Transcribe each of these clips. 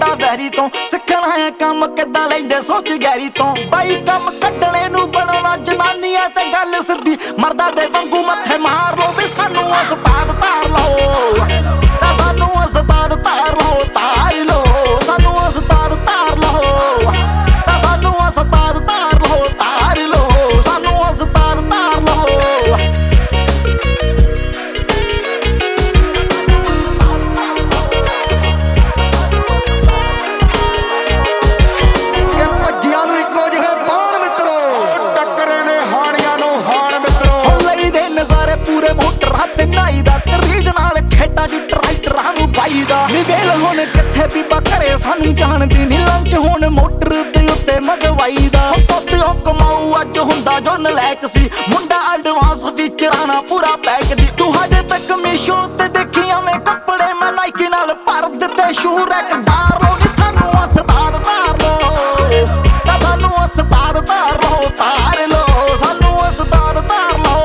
ਹੁੰਦਾ ਵੈਰੀ ਤੋਂ ਸਿੱਖਣਾ ਹੈ ਕੰਮ ਕਿੱਦਾਂ ਲੈਂਦੇ ਸੋਚ ਗਹਿਰੀ ਤੋਂ ਬਾਈ ਕੰਮ ਕੱਢਣੇ ਨੂੰ ਬਣਾਉਣਾ ਜਨਾਨੀਆਂ ਤੇ ਗੱਲ ਸਿੱਧੀ ਮਰਦਾਂ ਦੇ ਵਾਂਗੂ ਮੱਥੇ ਮਾਰ ਲੋ ਵੀ ਸਾਨੂੰ ਉਸਤਾਦ ਧਾਰ ਲਓ ਤਾਂ ਸਾਨੂੰ ਉਸਤਾਦ ਧਾਰ ਲਓ ਤਾਰ ਲਓ ਸਾਨੂੰ ਉਸਤਾਦ ਧਾਰ ਲਓ ਤਾਂ ਸਾਨੂੰ ਉਸਤਾਦ ਧਾਰ ਲਓ ਤਾਰ ਲਓ ਸਾਨੂੰ ਉਸਤਾਦ ਧਾਰ ਲਓ ਪੂਰੇ ਮੋਟਰ ਹੱਥ ਨਾਈ ਦਾ ਤਰੀਜ ਨਾਲ ਖੇਡਾਂ ਚ ਟਰੈਕਟਰਾਂ ਨੂੰ ਪਾਈਦਾ ਨੀ ਵੇਲ ਹੁਣ ਕਿੱਥੇ ਬੀਬਾ ਘਰੇ ਸਾਨੂੰ ਜਾਣਦੀ ਨੀ ਲੰਚ ਹੁਣ ਮੋਟਰ ਦੇ ਉੱਤੇ ਮਗਵਾਈਦਾ ਤੋਤਿਓ ਕਮਾਊ ਅੱਜ ਹੁੰਦਾ ਜੋ ਨਲਾਇਕ ਸੀ ਮੁੰਡਾ ਐਡਵਾਂਸ ਫੀਚਰਾਂ ਪੂਰਾ ਪੈਕ ਦੀ ਤੂੰ ਹਜੇ ਤੱਕ ਮੀਸ਼ੋ ਤੇ ਦੇਖੀਆਂ ਮੈਂ ਕੱਪੜੇ ਮੈਂ ਨਾਈਕੀ ਨਾਲ ਭਰ ਦਿੱਤੇ ਸ਼ੂ ਰੈਕ ਡਾਰ ਲੋ ਨੀ ਸਾਨੂੰ ਉਸਤਾਦ ਧਾਰ ਲੋ ਤਾਂ ਸਾਨੂੰ ਉਸਤਾਦ ਧਾਰ ਲੋ ਤਾਰ ਲੋ ਸਾਨੂੰ ਉਸਤਾਦ ਧਾਰ ਲੋ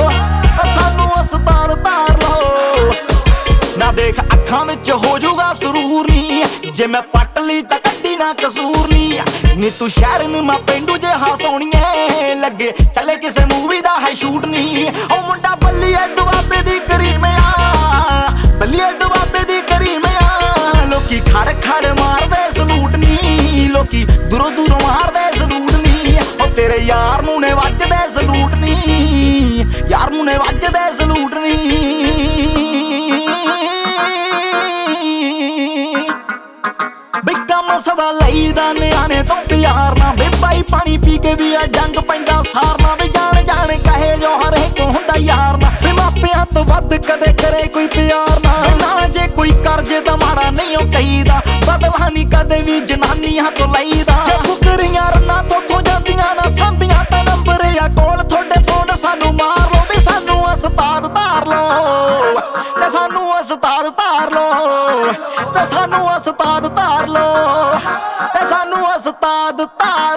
ਨਾ ਦੇਖ ਅੱਖਾਂ ਵਿੱਚ ਹੋ ਜਾਊਗਾ ਸਰੂਰ ਨੀ ਜੇ ਮੈਂ ਪੱਟ ਲਈ ਤਾਂ ਕੱਢੀ ਨਾ ਕਸੂਰ ਨੀ ਤੂੰ ਸ਼ਹਿਰ ਨੂੰ ਮੈਂ ਪਿੰਡੂ ਜਿਹਾ ਸੋਹਣੀਏ ਲੱਗੇ ਚੱਲੇ ਕਿਸੇ ਮੂਵੀ ਦਾ ਹੈ ਸ਼ੂਟ ਨੀ ਉਹ ਮੁੰਡਾ ਬੱਲੀਏ ਦੁਆਬੇ ਦੀ ਕਰੀਮ ਆ ਬੱਲੀਏ ਦੁਆਬੇ ਦੀ ਕਰੀਮ ਆ ਲੋਕੀ ਖੜ ਖੜ ਮਾਰਦੇ ਸਲੂਟ ਨੀ ਲੋਕੀ ਦੂਰੋਂ ਦੂਰੋਂ ਮਾਰਦੇ ਸਲੂਟ ਨੀ ਉਹ ਤੇਰੇ ਯਾਰ ਨੂੰ ਨੇ ਵੱਜਦੇ ਸਲੂਟ ਨੀ ਯਾਰ ਨੂੰ ਨੇ ਵੱਜਦੇ ਸਲੂਟ ਨੀ ਸਦਾ ਲਈਦਾ ਨਿਆਣੇ ਤੋਂ ਪਿਆਰ ਨਾ ਵੇ ਬਾਈ ਪਾਣੀ ਪੀ ਕੇ ਵੀ ਆ ਜੰਗ ਪੈਂਦਾ ਸਾਰਨਾ ਵੇ ਜਾਣ ਜਾਣ ਕਹੇ ਜੋ ਹਰੇਕ ਹੁੰਦਾ ਯਾਰ ਨਾ ਵੇ ਮਾਪਿਆਂ ਤੋਂ ਵੱਧ ਕਦੇ ਕਰੇ ਕੋਈ ਪਿਆਰ ਨਾ ਜੇ ਕੋਈ ਕਰਜੇ ਤਾਂ ਮਾੜਾ ਨਹੀਂ ਉਹ ਕਹੀਦਾ ਬਦਲਾ ਨਹੀਂ ਕਦੇ ਵੀ ਜਨਾਨੀਆਂ ਤੋਂ ਲਈਦਾ ਜੇ ਫੁਕਰੀਆਂ ਰੰਨਾਂ ਤੋਂ ਜਾਂਦੀਆਂ ਨਾ ਸਾਂਭੀਆਂ ਤਾਂ ਨੰਬਰ ਆ ਕੋਲ ਤੁਹਾਡੇ ਫੋਨ ਸਾਨੂੰ ਮਾਰ ਲੋ ਵੀ ਸਾਨੂੰ ਉਸਤਾਦ ਧਾਰ ਲੋ ਤੇ ਸਾਨੂੰ ਉਸਤਾਦ ਧਾਰ ਲੋ ਤੇ ਸਾਨੂੰ ਉਸਤਾਦ ਧਾਰ ਲੋ ਤੇ ਸਾਨੂੰ ਉਸਤਾਦ ਧਾਰ